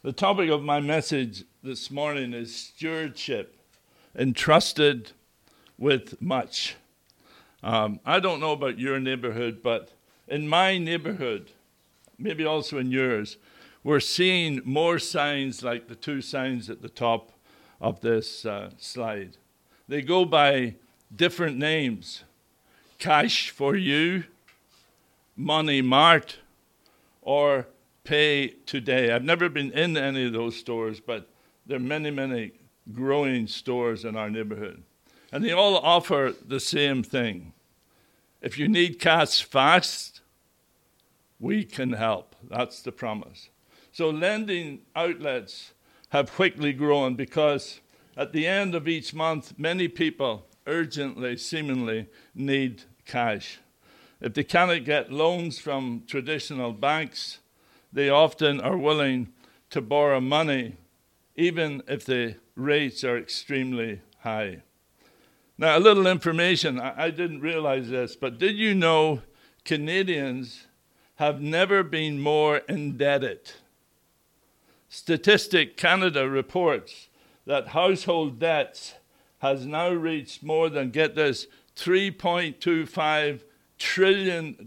The topic of my message this morning is stewardship, entrusted with much. I don't know about your neighborhood, but in my neighborhood, maybe also in yours, we're seeing more signs like the two signs at the top of this slide. They go by different names: Cash for You, Money Mart, or Pay Today. I've never been in any of those stores, but there are many, many growing stores in our neighborhood. And they all offer the same thing. If you need cash fast, we can help. That's the promise. So lending outlets have quickly grown because at the end of each month, many people urgently, seemingly, need cash. If they cannot get loans from traditional banks, they often are willing to borrow money, even if the rates are extremely high. Now, a little information. I didn't realize this, but did you know Canadians have never been more indebted? Statistic Canada reports that household debts has now reached more than, get this, $3.25 trillion.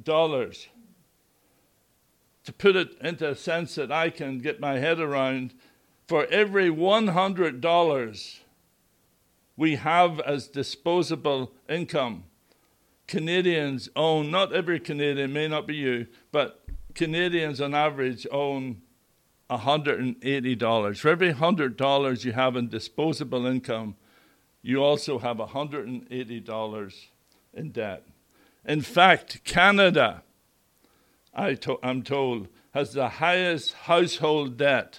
To put it into a sense that I can get my head around, for every $100 we have as disposable income, Canadians own, not every Canadian, may not be you, but Canadians on average own $180. For every $100 you have in disposable income, you also have $180 in debt. In fact, Canada, I'm told, has the highest household debt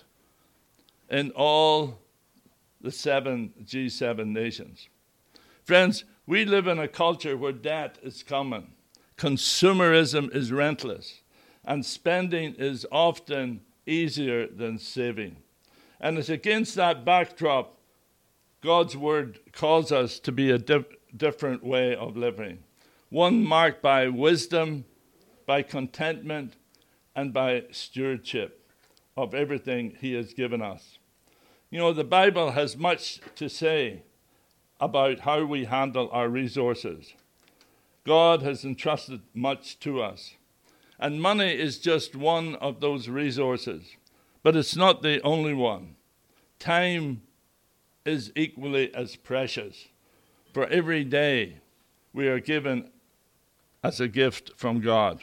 in all the G7 nations. Friends, we live in a culture where debt is common, consumerism is relentless, and spending is often easier than saving. And it's against that backdrop, God's word calls us to be a different way of living, one marked by wisdom, by contentment, and by stewardship of everything he has given us. You know, the Bible has much to say about how we handle our resources. God has entrusted much to us. And money is just one of those resources, but it's not the only one. Time is equally as precious. For every day we are given as a gift from God.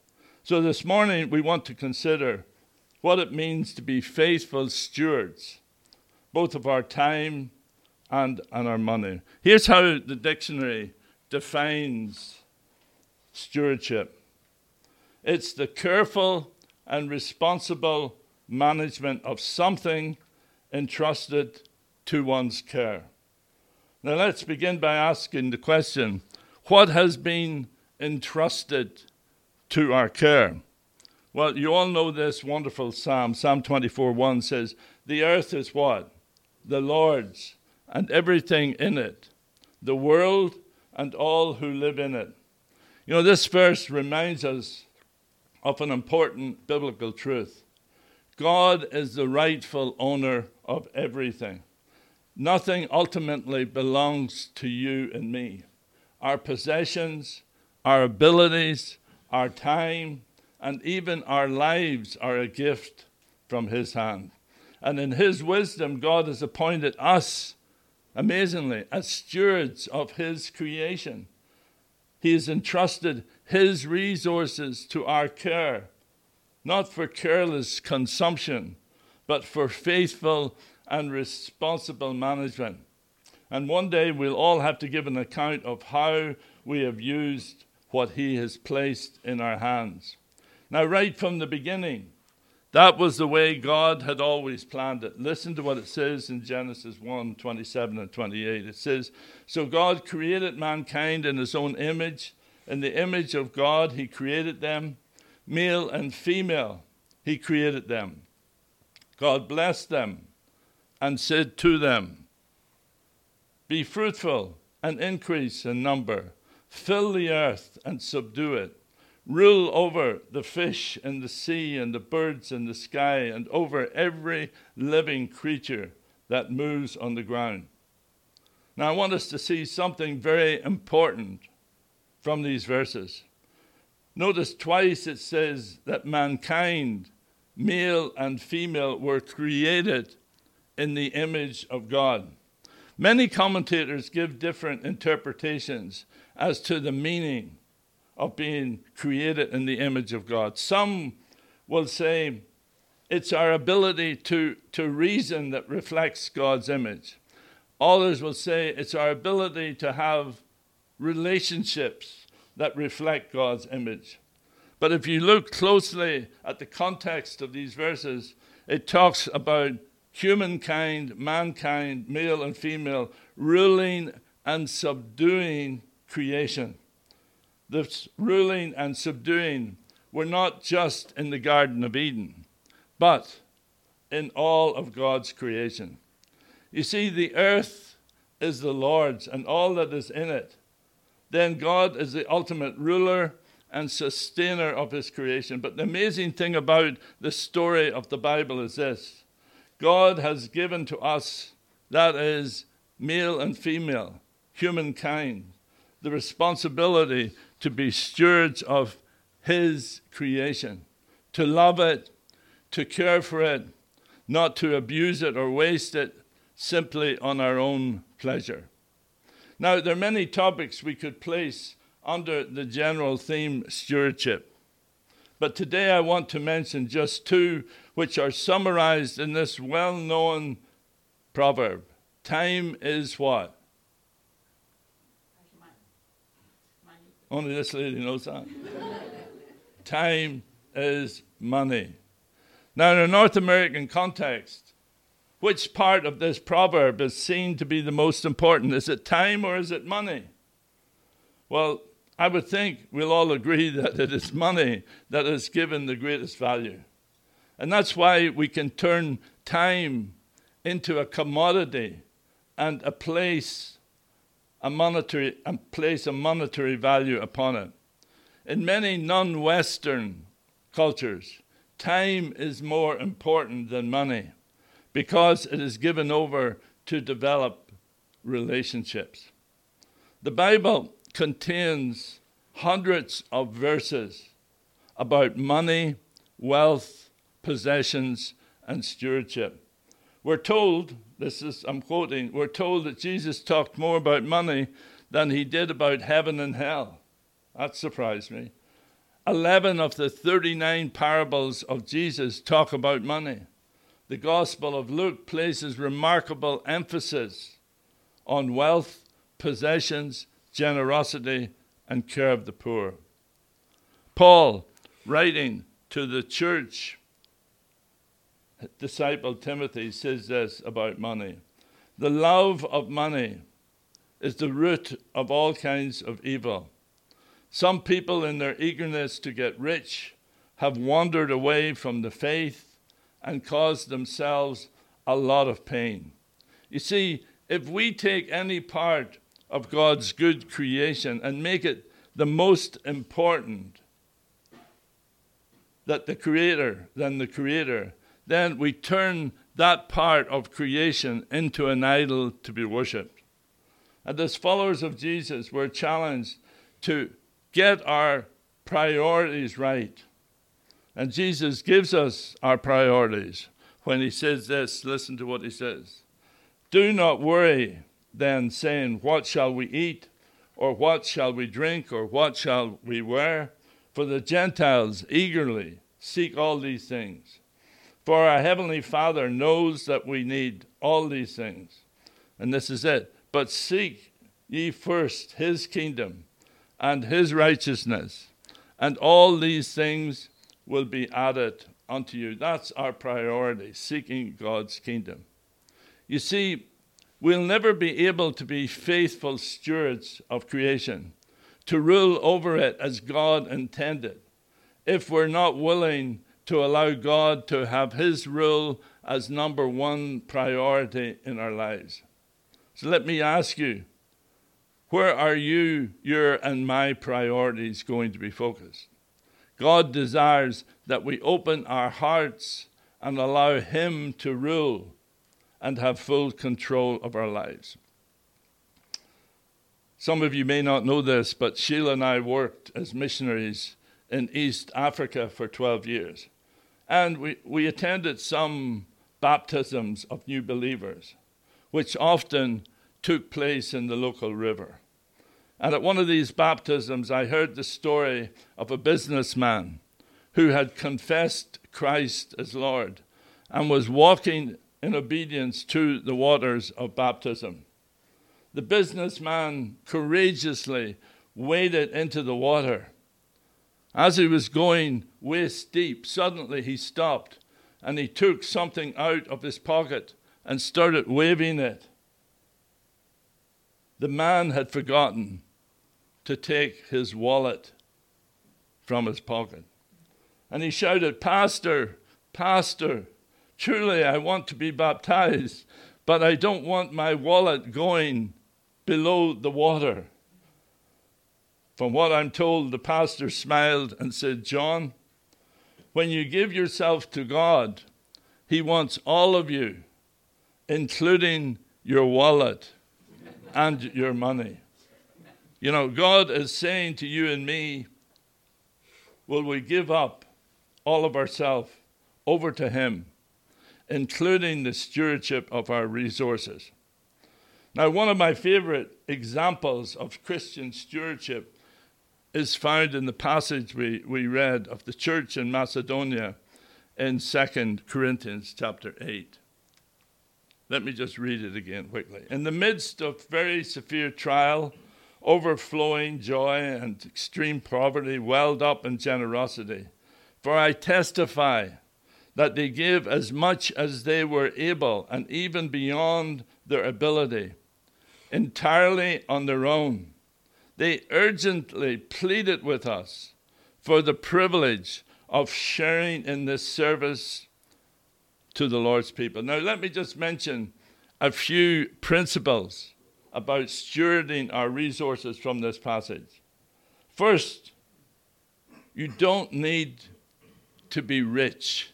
So this morning we want to consider what it means to be faithful stewards, both of our time and our money. Here's how the dictionary defines stewardship. It's the careful and responsible management of something entrusted to one's care. Now let's begin by asking the question, what has been entrusted to our care? Well, you all know this wonderful psalm. Psalm 24:1 says, "The earth is what? The Lord's, and everything in it, the world and all who live in it." You know, this verse reminds us of an important biblical truth. God is the rightful owner of everything. Nothing ultimately belongs to you and me. Our possessions, our abilities, our time, and even our lives are a gift from his hand. And in his wisdom, God has appointed us, amazingly, as stewards of his creation. He has entrusted his resources to our care, not for careless consumption, but for faithful and responsible management. And one day we'll all have to give an account of how we have used what he has placed in our hands. Now, right from the beginning, that was the way God had always planned it. Listen to what it says in Genesis 1:27 and 28. It says, "So God created mankind in his own image. In the image of God he created them. Male and female he created them. God blessed them and said to them, 'Be fruitful and increase in number. Fill the earth and subdue it. rule over the fish in the sea and the birds in the sky and over every living creature that moves on the ground. Now I want us to see something very important from these verses. Notice twice it says that mankind, male and female, were created in the image of God. Many commentators give different interpretations as to the meaning of being created in the image of God. Some will say it's our ability to reason that reflects God's image. Others will say it's our ability to have relationships that reflect God's image. But if you look closely at the context of these verses, it talks about humankind, mankind, male and female, ruling and subduing creation. This ruling and subduing were not just in the Garden of Eden, but in all of God's creation. You see, the earth is the Lord's and all that is in it. Then God is the ultimate ruler and sustainer of his creation. But the amazing thing about the story of the Bible is this. God has given to us, that is, male and female, humankind, the responsibility to be stewards of his creation, to love it, to care for it, not to abuse it or waste it simply on our own pleasure. Now, there are many topics we could place under the general theme stewardship. But today I want to mention just two which are summarized in this well-known proverb. Time is what? Only this lady knows that. Time is money. Now, in a North American context, which part of this proverb is seen to be the most important? Is it time or is it money? Well, I would think we'll all agree that it is money that is given the greatest value. And that's why we can turn time into a commodity and place a monetary value upon it. In many non-Western cultures, time is more important than money because it is given over to develop relationships. The Bible contains hundreds of verses about money, wealth, possessions, and stewardship. We're told, I'm quoting, we're told that Jesus talked more about money than he did about heaven and hell. That surprised me. 11 of the 39 parables of Jesus talk about money. The Gospel of Luke places remarkable emphasis on wealth, possessions, generosity, and care of the poor. Paul, writing to the church disciple Timothy, says this about money. The love of money is the root of all kinds of evil. Some people, in their eagerness to get rich, have wandered away from the faith and caused themselves a lot of pain. You see, if we take any part of God's good creation and make it the most important than the Creator, then we turn that part of creation into an idol to be worshipped. And as followers of Jesus, we're challenged to get our priorities right. And Jesus gives us our priorities when he says this. Listen to what he says. Do not worry then, saying, what shall we eat? Or what shall we drink? Or what shall we wear? For the Gentiles eagerly seek all these things. For our heavenly Father knows that we need all these things. And this is it. But seek ye first his kingdom and his righteousness, and all these things will be added unto you. That's our priority, seeking God's kingdom. You see, we'll never be able to be faithful stewards of creation, to rule over it as God intended, if we're not willing to allow God to have his rule as number one priority in our lives. So let me ask you, where are your and my priorities going to be focused? God desires that we open our hearts and allow him to rule and have full control of our lives. Some of you may not know this, but Sheila and I worked as missionaries in East Africa for 12 years. And we attended some baptisms of new believers, which often took place in the local river. And at one of these baptisms, I heard the story of a businessman who had confessed Christ as Lord and was walking in obedience to the waters of baptism. The businessman courageously waded into the water. As he was going waist deep, suddenly he stopped and he took something out of his pocket and started waving it. The man had forgotten to take his wallet from his pocket. And he shouted, "Pastor, Pastor, truly I want to be baptized, but I don't want my wallet going below the water." From what I'm told, the pastor smiled and said, "John, when you give yourself to God, he wants all of you, including your wallet and your money." You know, God is saying to you and me, will we give up all of ourselves over to him, including the stewardship of our resources? Now, one of my favorite examples of Christian stewardship is found in the passage we read of the church in Macedonia in 2 Corinthians chapter 8. Let me just read it again quickly. "In the midst of very severe trial, overflowing joy and extreme poverty welled up in generosity. For I testify that they gave as much as they were able and even beyond their ability, entirely on their own. They urgently pleaded with us for the privilege of sharing in this service to the Lord's people." Now, let me just mention a few principles about stewarding our resources from this passage. First, you don't need to be rich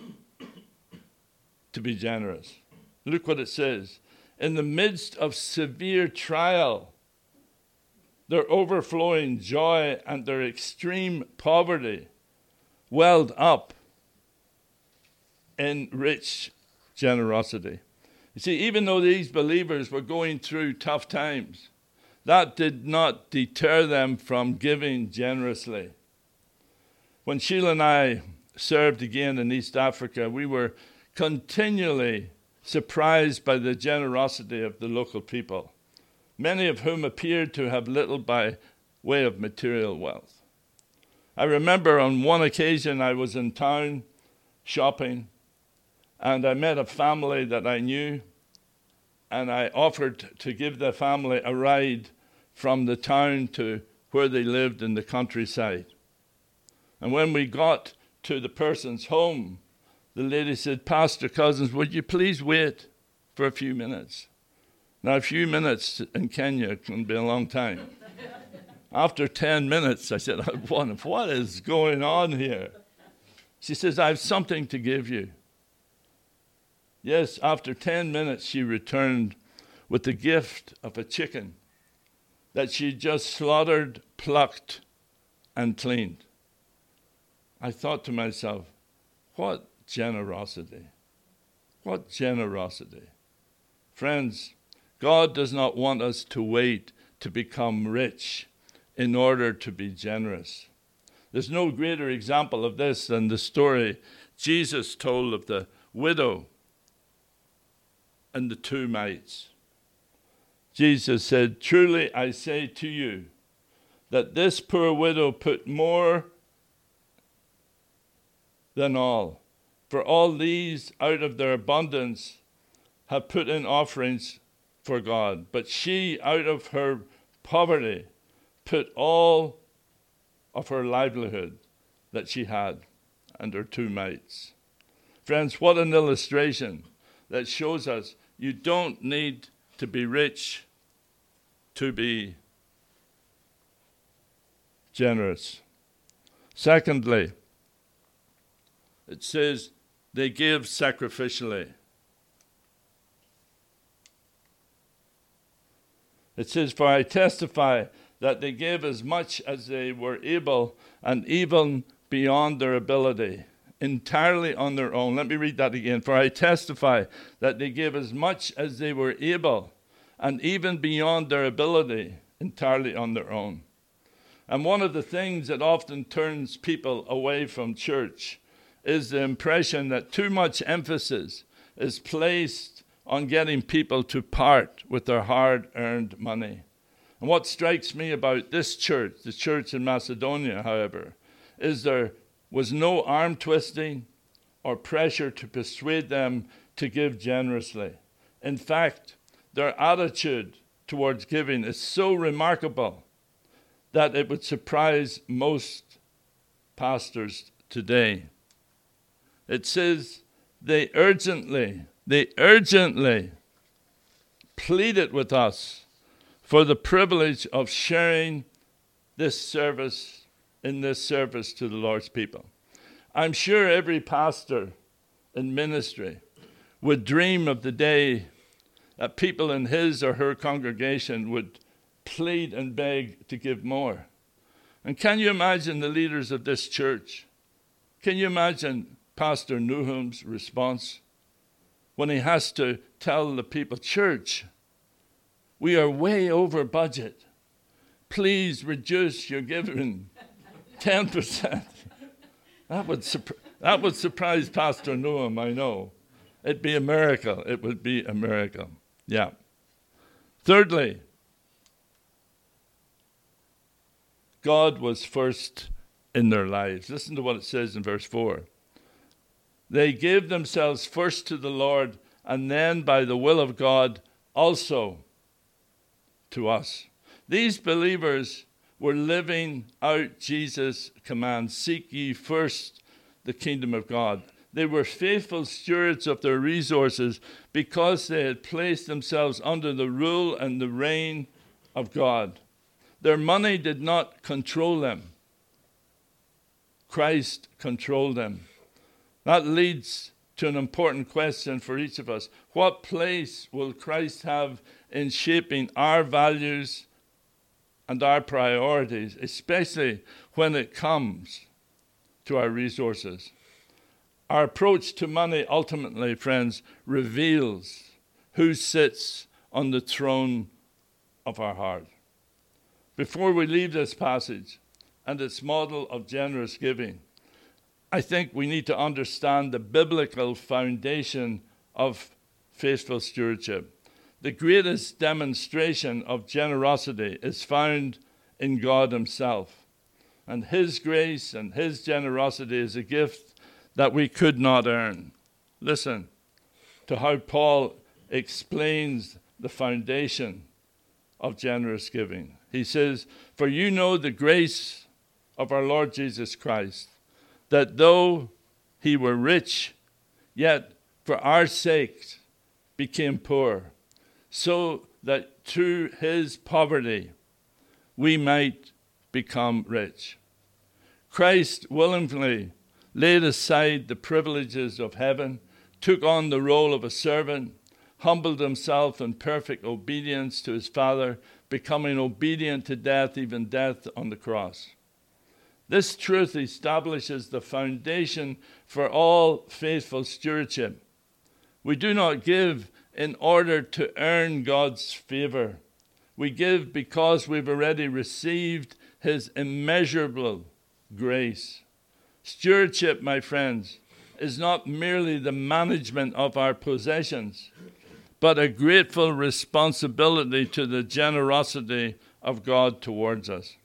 to be generous. Look what it says. In the midst of severe trial, their overflowing joy and their extreme poverty welled up in rich generosity. You see, even though these believers were going through tough times, that did not deter them from giving generously. When Sheila and I served again in East Africa, we were continually surprised by the generosity of the local people, many of whom appeared to have little by way of material wealth. I remember on one occasion I was in town shopping, and I met a family that I knew, and I offered to give the family a ride from the town to where they lived in the countryside. And when we got to the person's home, the lady said, "Pastor Cousins, would you please wait for a few minutes?" Now, a few minutes in Kenya can be a long time. After 10 minutes, I said, "What is going on here?" She says, "I have something to give you." Yes, after 10 minutes, she returned with the gift of a chicken that she just slaughtered, plucked, and cleaned. I thought to myself, what generosity. What generosity. Friends, God does not want us to wait to become rich in order to be generous. There's no greater example of this than the story Jesus told of the widow and the 2 mites. Jesus said, "Truly I say to you that this poor widow put more than all. For all these out of their abundance have put in offerings for God. But she out of her poverty put all of her livelihood that she had and her 2 mites." Friends, what an illustration that shows us you don't need to be rich to be generous. Secondly, it says they gave sacrificially. It says, for I testify that they gave as much as they were able, and even beyond their ability, entirely on their own. Let me read that again. For I testify that they gave as much as they were able, and even beyond their ability, entirely on their own. And one of the things that often turns people away from church is the impression that too much emphasis is placed on getting people to part with their hard-earned money. And what strikes me about this church, the church in Macedonia, however, is there was no arm twisting or pressure to persuade them to give generously. In fact, their attitude towards giving is so remarkable that it would surprise most pastors today. It says they urgently pleaded with us for the privilege of sharing this service in this service to the Lord's people. I'm sure every pastor in ministry would dream of the day that people in his or her congregation would plead and beg to give more. And can you imagine the leaders of this church? Can you imagine Pastor Newham's response when he has to tell the people, church, we are way over budget. Please reduce your giving 10%. That would surprise Pastor Newham, I know. It'd be a miracle. It would be a miracle. Yeah. Thirdly, God was first in their lives. Listen to what it says in verse 4. They gave themselves first to the Lord, and then by the will of God also to us. These believers were living out Jesus' command, seek ye first the kingdom of God. They were faithful stewards of their resources because they had placed themselves under the rule and the reign of God. Their money did not control them. Christ controlled them. That leads to an important question for each of us. What place will Christ have in shaping our values and our priorities, especially when it comes to our resources? Our approach to money ultimately, friends, reveals who sits on the throne of our heart. Before we leave this passage and its model of generous giving, I think we need to understand the biblical foundation of faithful stewardship. The greatest demonstration of generosity is found in God himself. And his grace and his generosity is a gift that we could not earn. Listen to how Paul explains the foundation of generous giving. He says, for you know the grace of our Lord Jesus Christ, that though he were rich, yet for our sake became poor, so that through his poverty we might become rich. Christ willingly laid aside the privileges of heaven, took on the role of a servant, humbled himself in perfect obedience to his Father, becoming obedient to death, even death on the cross. This truth establishes the foundation for all faithful stewardship. We do not give in order to earn God's favor. We give because we've already received his immeasurable grace. Stewardship, my friends, is not merely the management of our possessions, but a grateful responsibility to the generosity of God towards us.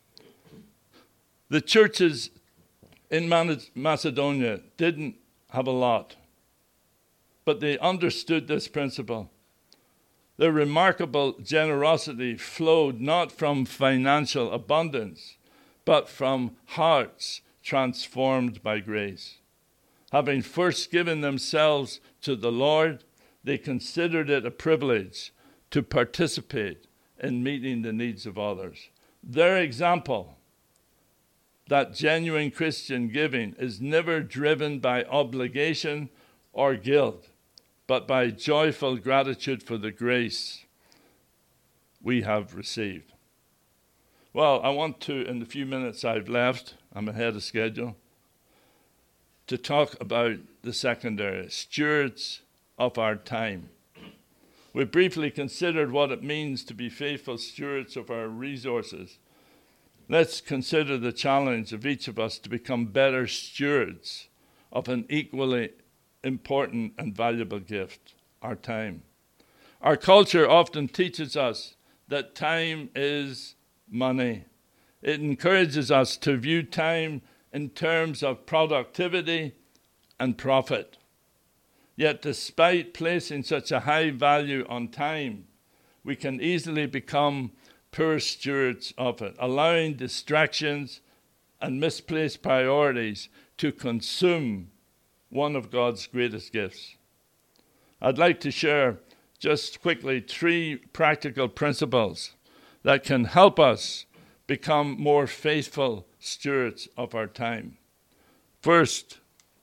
The churches in Macedonia didn't have a lot, but they understood this principle. Their remarkable generosity flowed not from financial abundance, but from hearts transformed by grace. Having first given themselves to the Lord, they considered it a privilege to participate in meeting the needs of others. Their example that genuine Christian giving is never driven by obligation or guilt, but by joyful gratitude for the grace we have received. Well, I want to, in the few minutes I've left, I'm ahead of schedule, to talk about the second area, stewards of our time. We briefly considered what it means to be faithful stewards of our resources. Let's consider the challenge of each of us to become better stewards of an equally important and valuable gift, our time. Our culture often teaches us that time is money. It encourages us to view time in terms of productivity and profit. Yet despite placing such a high value on time, we can easily become poor stewards of it, allowing distractions and misplaced priorities to consume one of God's greatest gifts. I'd like to share just quickly 3 practical principles that can help us become more faithful stewards of our time. First,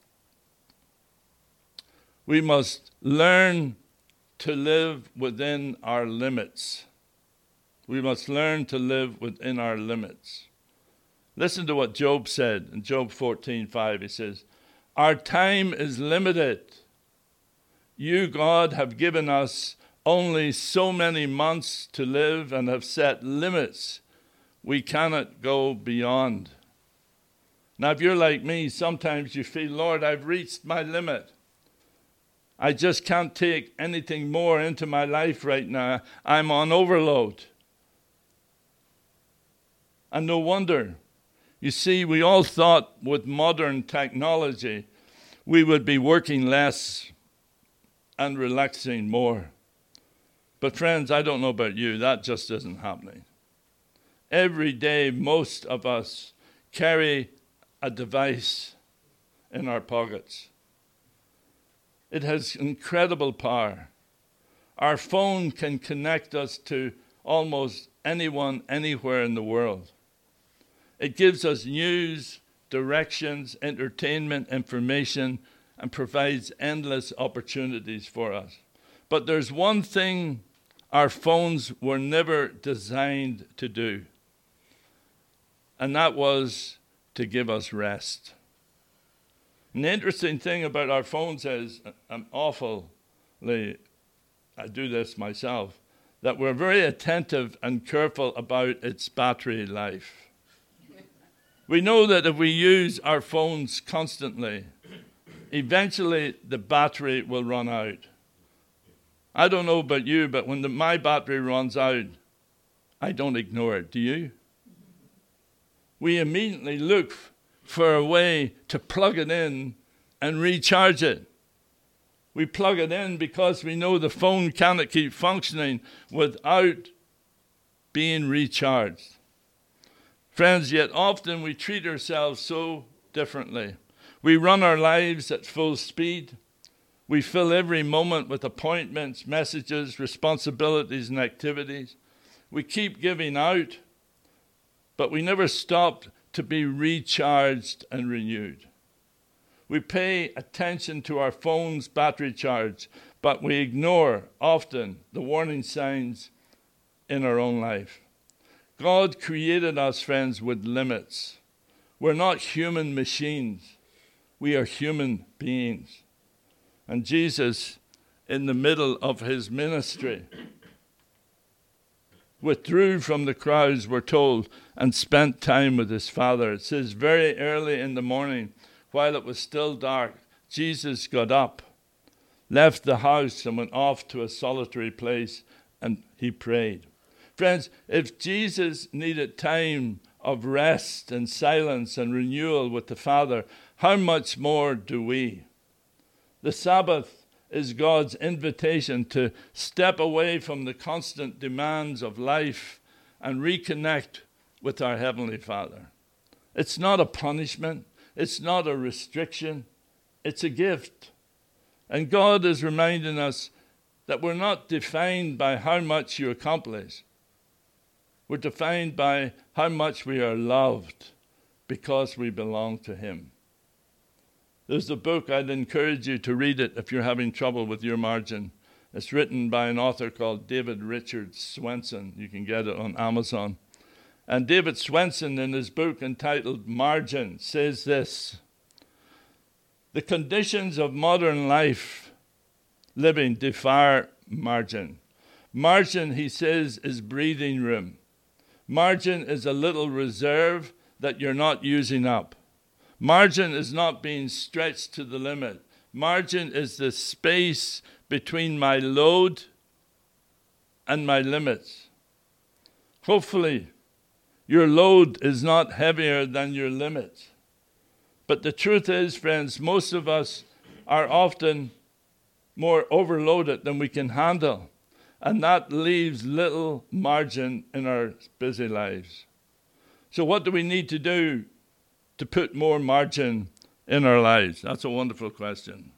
we must learn to live within our limits. We must learn to live within our limits. Listen to what Job said in Job 14:5. He says, "Our time is limited. You, God, have given us only so many months to live and have set limits we cannot go beyond." Now, if you're like me, sometimes you feel, Lord, I've reached my limit. I just can't take anything more into my life right now. I'm on overload. And no wonder. You see, we all thought with modern technology we would be working less and relaxing more. But friends, I don't know about you, that just isn't happening. Every day, most of us carry a device in our pockets. It has incredible power. Our phone can connect us to almost anyone, anywhere in the world. It gives us news, directions, entertainment, information, and provides endless opportunities for us. But there's one thing our phones were never designed to do, and that was to give us rest. And the interesting thing about our phones is, I do this myself, that we're very attentive and careful about its battery life. We know that if we use our phones constantly, eventually the battery will run out. I don't know about you, but when my battery runs out, I don't ignore it. Do you? We immediately look for a way to plug it in and recharge it. We plug it in because we know the phone cannot keep functioning without being recharged. Friends, yet often we treat ourselves so differently. We run our lives at full speed. We fill every moment with appointments, messages, responsibilities, and activities. We keep giving out, but we never stop to be recharged and renewed. We pay attention to our phone's battery charge, but we ignore often the warning signs in our own life. God created us, friends, with limits. We're not human machines. We are human beings. And Jesus, in the middle of his ministry, withdrew from the crowds, we're told, and spent time with his Father. It says very early in the morning, while it was still dark, Jesus got up, left the house, and went off to a solitary place, and he prayed. Friends, if Jesus needed time of rest and silence and renewal with the Father, how much more do we? The Sabbath is God's invitation to step away from the constant demands of life and reconnect with our Heavenly Father. It's not a punishment. It's not a restriction. It's a gift. And God is reminding us that we're not defined by how much you accomplish. We're defined by how much we are loved because we belong to him. There's a book, I'd encourage you to read it if you're having trouble with your margin. It's written by an author called David Richard Swenson. You can get it on Amazon. And David Swenson, in his book entitled Margin, says this: the conditions of modern life living defy margin. Margin, he says, is breathing room. Margin is a little reserve that you're not using up. Margin is not being stretched to the limit. Margin is the space between my load and my limits. Hopefully, your load is not heavier than your limits. But the truth is, friends, most of us are often more overloaded than we can handle. And that leaves little margin in our busy lives. So what do we need to do to put more margin in our lives? That's a wonderful question.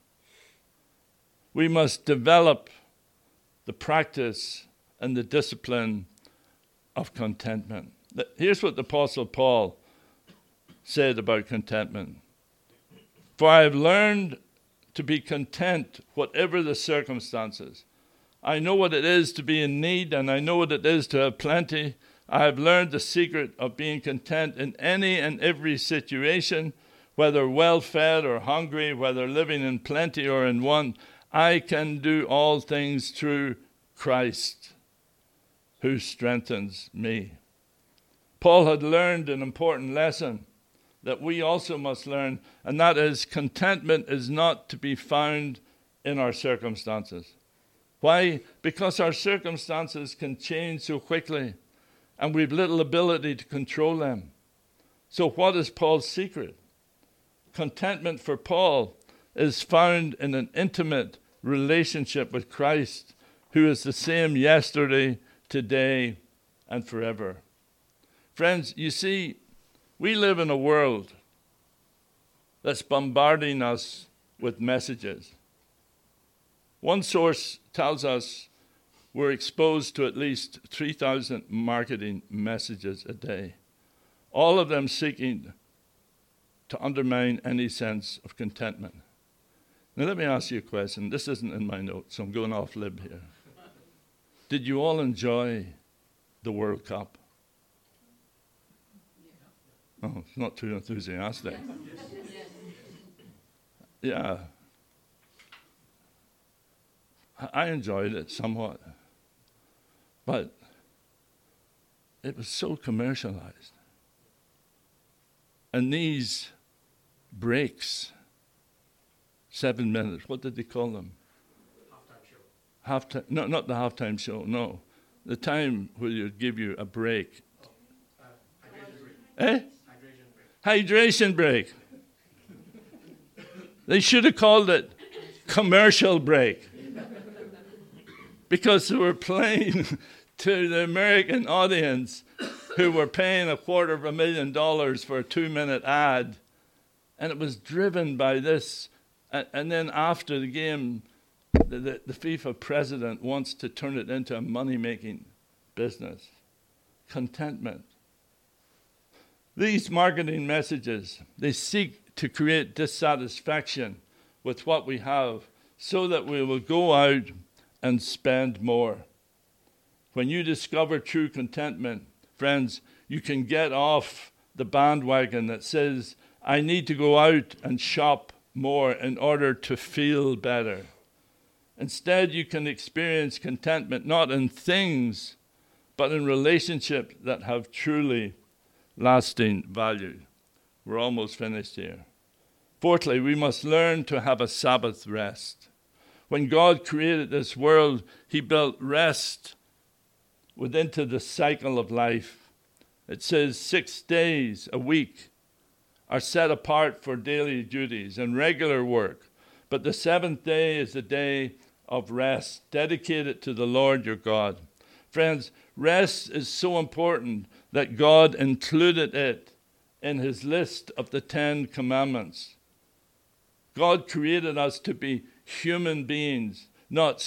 We must develop the practice and the discipline of contentment. Here's what the Apostle Paul said about contentment. For I have learned to be content whatever the circumstances. I know what it is to be in need, and I know what it is to have plenty. I have learned the secret of being content in any and every situation, whether well-fed or hungry, whether living in plenty or in want. I can do all things through Christ, who strengthens me. Paul had learned an important lesson that we also must learn, and that is contentment is not to be found in our circumstances. Why? Because our circumstances can change so quickly, and we've little ability to control them. So what is Paul's secret? Contentment for Paul is found in an intimate relationship with Christ, who is the same yesterday, today, and forever. Friends, you see, we live in a world that's bombarding us with messages. One source tells us we're exposed to at least 3,000 marketing messages a day, all of them seeking to undermine any sense of contentment. Now let me ask you a question. This isn't in my notes, so I'm going off lib here. Did you all enjoy the World Cup? Oh, it's not too enthusiastic. Yeah. I enjoyed it somewhat. But it was so commercialized. And these breaks, 7 minutes, what did they call them? Halftime show. No, not the halftime show, no. The time where you'd give you a break. Hydration break. Hydration break. They should have called it commercial break. Because they were playing to the American audience who were paying $250,000 for a 2-minute ad. And it was driven by this. And then after the game, the FIFA president wants to turn it into a money-making business. Contentment. These marketing messages, they seek to create dissatisfaction with what we have so that we will go out and spend more. When you discover true contentment, friends, you can get off the bandwagon that says, I need to go out and shop more in order to feel better. Instead, you can experience contentment not in things, but in relationships that have truly lasting value. We're almost finished here. Fourthly, we must learn to have a Sabbath rest. When God created this world, he built rest within the cycle of life. It says 6 days a week are set apart for daily duties and regular work, but the 7th day is a day of rest, dedicated to the Lord your God. Friends, rest is so important that God included it in his list of the 10 commandments. God created us to be human beings, not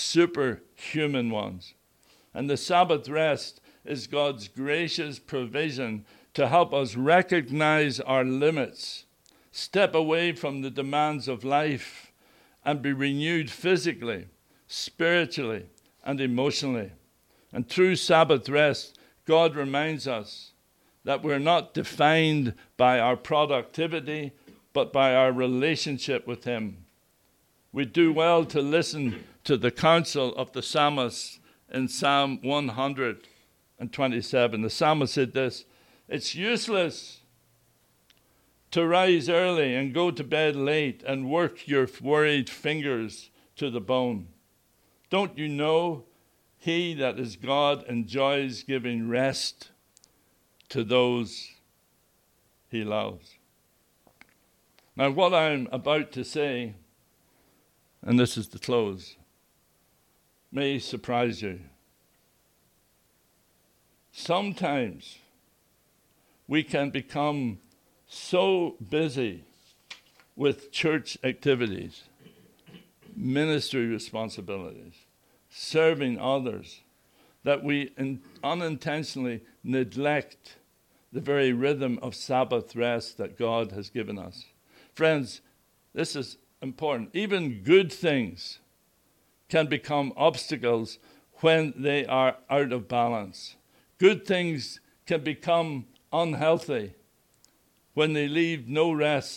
superhuman ones. And the Sabbath rest is God's gracious provision to help us recognize our limits, step away from the demands of life, and be renewed physically, spiritually, and emotionally. And through Sabbath rest, God reminds us that we're not defined by our productivity, but by our relationship with Him. We do well to listen to the counsel of the psalmist in Psalm 127. The psalmist said this: "It's useless to rise early and go to bed late and work your worried fingers to the bone. Don't you know He that is God enjoys giving rest to those He loves?" Now, what I'm about to say, and this is the close, may surprise you. Sometimes we can become so busy with church activities, ministry responsibilities, serving others, that we unintentionally neglect the very rhythm of Sabbath rest that God has given us. Friends, this is important. Even good things can become obstacles when they are out of balance. Good things can become unhealthy when they leave no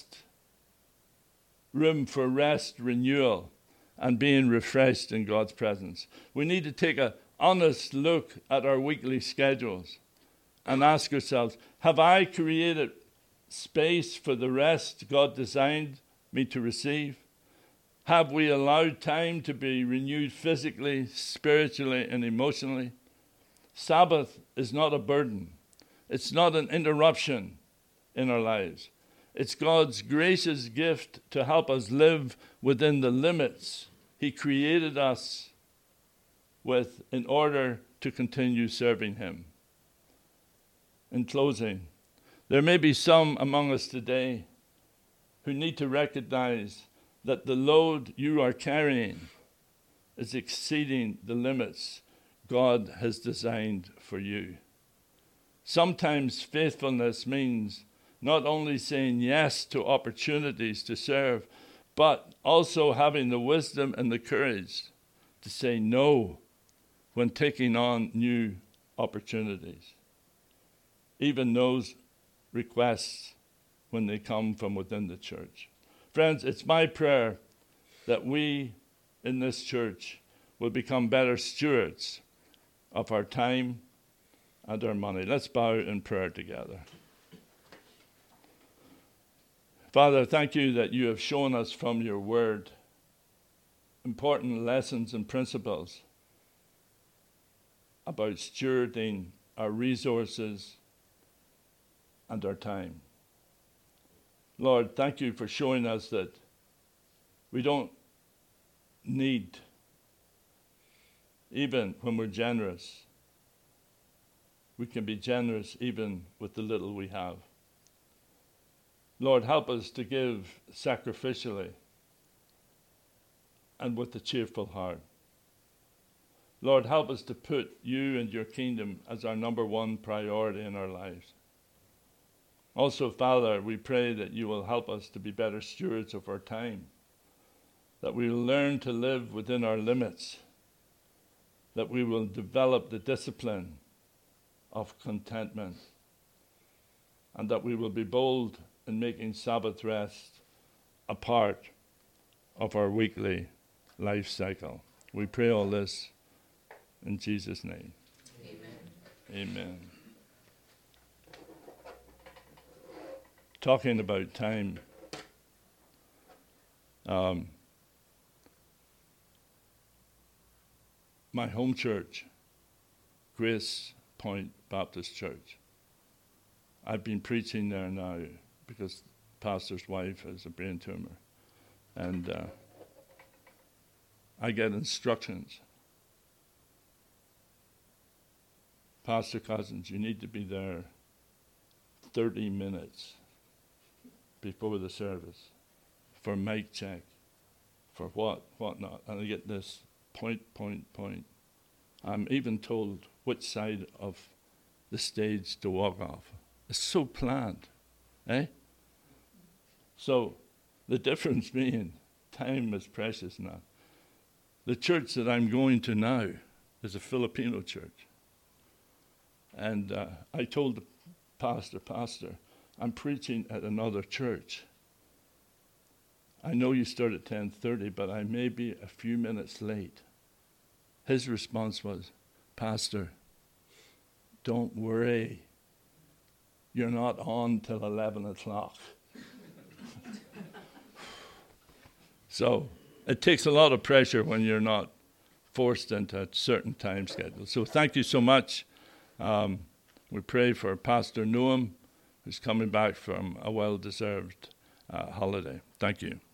room for rest, renewal, and being refreshed in God's presence. We need to take an honest look at our weekly schedules and ask ourselves, have I created space for the rest God designed me to receive? Have we allowed time to be renewed physically, spiritually, and emotionally? Sabbath is not a burden. It's not an interruption in our lives. It's God's gracious gift to help us live within the limits He created us with in order to continue serving Him. In closing, there may be some among us today who need to recognize that the load you are carrying is exceeding the limits God has designed for you. Sometimes faithfulness means not only saying yes to opportunities to serve, but also having the wisdom and the courage to say no when taking on new opportunities, even those requests when they come from within the church. Friends, it's my prayer that we in this church will become better stewards of our time and our money. Let's bow in prayer together. Father, thank you that you have shown us from your word important lessons and principles about stewarding our resources and our time. Lord, thank you for showing us that we don't need, even when we're generous, we can be generous even with the little we have. Lord, help us to give sacrificially and with a cheerful heart. Lord, help us to put you and your kingdom as our number one priority in our lives. Also, Father, we pray that you will help us to be better stewards of our time, that we will learn to live within our limits, that we will develop the discipline of contentment, and that we will be bold in making Sabbath rest a part of our weekly life cycle. We pray all this in Jesus' name. Amen. Amen. Talking about time, my home church, Grace Point Baptist Church, I've been preaching there now because the pastor's wife has a brain tumor. And I get instructions. Pastor Cousins, you need to be there 30 minutes before the service for mic check, for whatnot. And I get this point. I'm even told which side of the stage to walk off. It's so planned. Eh? So the difference being time is precious now. The church that I'm going to now is a Filipino church. And I told the pastor, I'm preaching at another church. I know you start at 10:30, but I may be a few minutes late. His response was, Pastor, don't worry. You're not on till 11 o'clock. So it takes a lot of pressure when you're not forced into a certain time schedule. So thank you so much. We pray for Pastor Noam, who's coming back from a well-deserved holiday. Thank you.